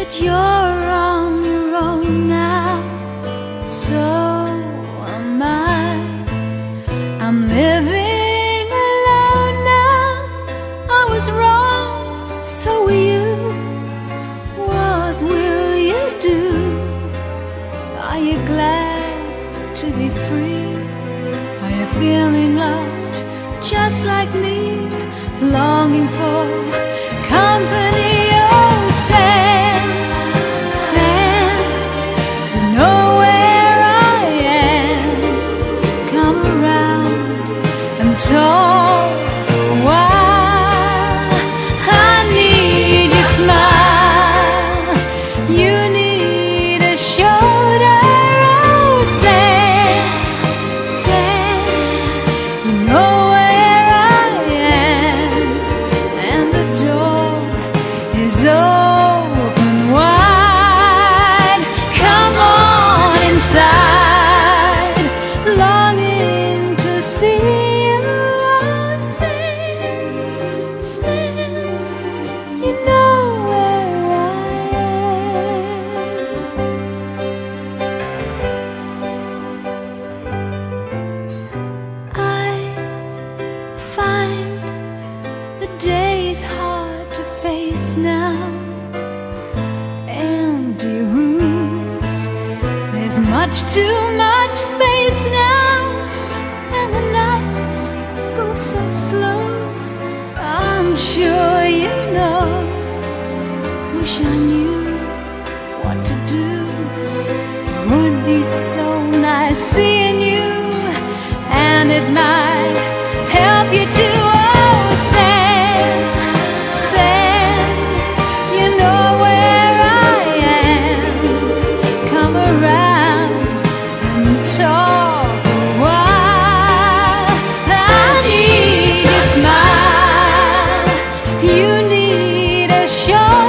But you're on your own now, so am I. I'm living alone now. I was wrong, so were you. What will you do? Are you glad to be free? Are you feeling lost, just like me, longing for company? Oh, Sam, Sam, you know where I am. Come around and talk a while. I need your smile. You need a shoulder. Oh, Sam, Sam, you know where I am. And the door is open wide. Come on inside, longing to see you. Oh, Sam, Sam, you know where I am. I find the day's hard to face now. Empty rooms, there's much too much space now, and the nights go so slow. I'm sure you know. Wish I knew what to do. It would be so nice seeing you, and it might help you too. Oh, Sam, Sam, you know where I am. Come around and talk a while. I need your smile. You need a shoulder.